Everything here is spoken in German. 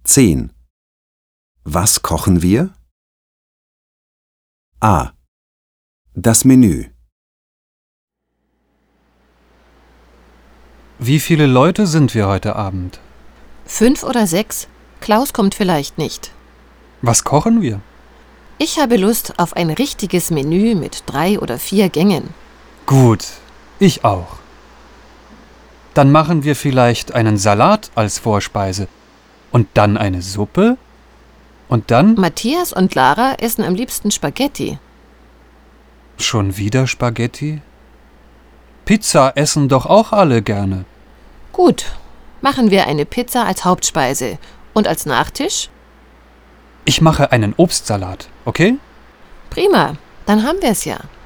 10. Was kochen wir? A. Das Menü. Wie viele Leute sind wir heute Abend? 5 oder 6. Klaus kommt vielleicht nicht. Was kochen wir? Ich habe Lust auf ein richtiges Menü mit 3 oder 4 Gängen. Gut, ich auch. Dann machen wir vielleicht einen Salat als Vorspeise und dann eine Suppe und dann… Matthias und Lara essen am liebsten Spaghetti. Schon wieder Spaghetti? Pizza essen doch auch alle gerne. Gut, machen wir eine Pizza als Hauptspeise. Und als Nachtisch? Ich mache einen Obstsalat, okay? Prima, dann haben wir es ja.